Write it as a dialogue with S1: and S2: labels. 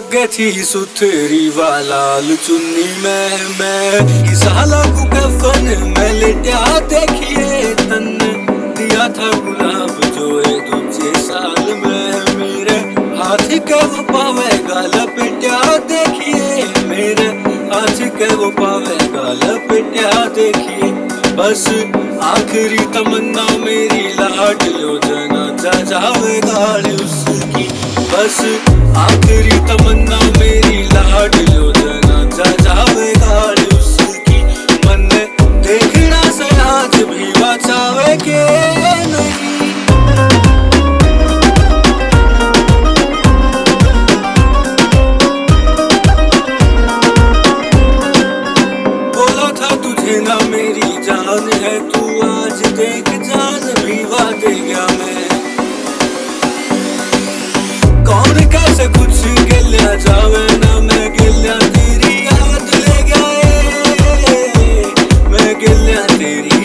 S1: अगे थी सुथरी वालाल चुन्नी मैं साला को कफन में लिटा देखिए तन दिया था गुलाब जो है दूसरे साल में मेरे हाथ के वो पावेगा लपेटा देखिए मेरे हाथ के वो पावेगा लपेटा देखिए बस आखिरी तमन्ना मेरी लाड लो जना जावेगा उसकी बस आखिरी तमन्ना मेरी लाड लो जना जावेगा उसकी मन देखना से आज भी बचावे के नहीं। बोला था तुझे ना मेरी जान है तू आज देख जान भी वादे गया मैं कौन कैसे कुछ गिल्या जावे ना मैं गिल्या तेरी याद ले गया मैं गिल्या तेरी